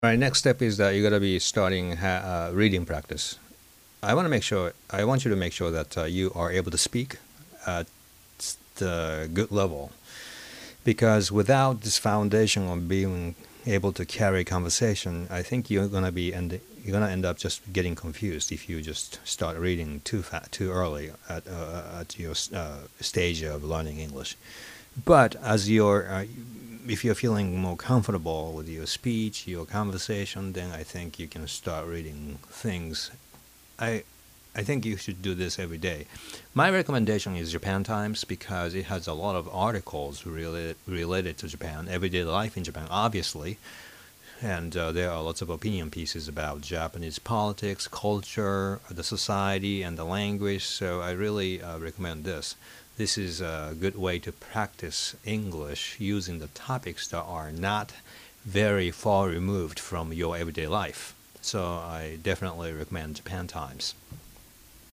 All right, next step is that you got to be starting reading practice. I want you to make sure that you are able to speak at the good level, because without this foundation of being able to carry conversation, I think you're gonna end up just getting confused if you just start reading too early at your stage of learning English. But if you're feeling more comfortable with your speech, your conversation, then I think you can start reading things. I I think you should do this every day. My recommendation is Japan Times because it has a lot of articles related to Japan, everyday life in Japan, obviously, and there are lots of opinion pieces about Japanese politics, culture, the society, and the language. So I really recommend this. This is a good way to practice English using the topics that are not very far removed from your everyday life. So I definitely recommend Japan Times.